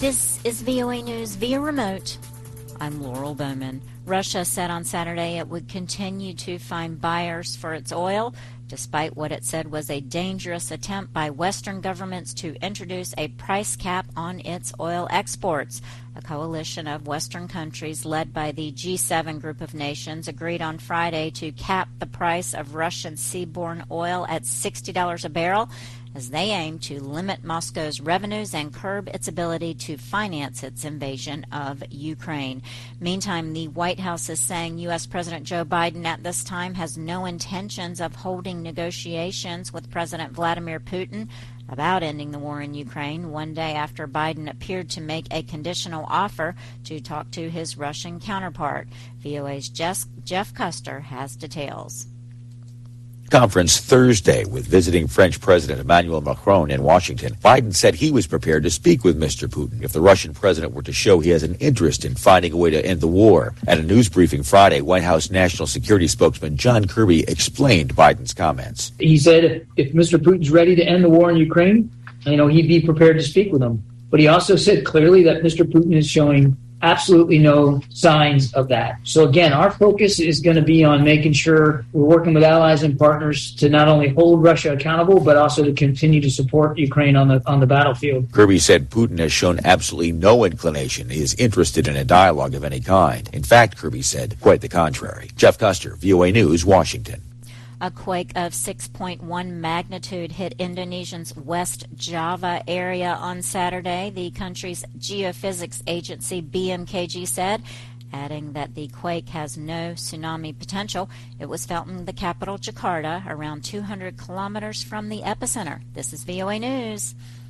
This is VOA News via remote. I'm Laurel Bowman. Russia said on Saturday it would continue to find buyers for its oil, despite what it said was a dangerous attempt by Western governments to introduce a price cap on its oil exports. A coalition of Western countries led by the G7 group of nations agreed on Friday to cap the price of Russian seaborne oil at $60 a barrel, as they aim to limit Moscow's revenues and curb its ability to finance its invasion of Ukraine. Meantime, the White House is saying U.S. President Joe Biden at this time has no intentions of holding negotiations with President Vladimir Putin about ending the war in Ukraine, one day after Biden appeared to make a conditional offer to talk to his Russian counterpart. VOA's Jeff Custer has details. Conference Thursday with visiting French President Emmanuel Macron in Washington. Biden said he was prepared to speak with Mr. Putin if the Russian president were to show he has an interest in finding a way to end the war. At a news briefing Friday, White House National Security spokesman John Kirby explained Biden's comments. He said if Mr. Putin's ready to end the war in Ukraine, he'd be prepared to speak with him. But he also said clearly that Mr. Putin is showing absolutely no signs of that. So again, our focus is going to be on making sure we're working with allies and partners to not only hold Russia accountable, but also to continue to support Ukraine on the battlefield. Kirby said Putin has shown absolutely no inclination he is interested in a dialogue of any kind. In fact, Kirby said quite the contrary. Jeff Custer, VOA News, Washington. A quake of 6.1 magnitude hit Indonesia's West Java area on Saturday, the country's geophysics agency BMKG said, adding that the quake has no tsunami potential. It was felt in the capital, Jakarta, around 200 kilometers from the epicenter. This is VOA News.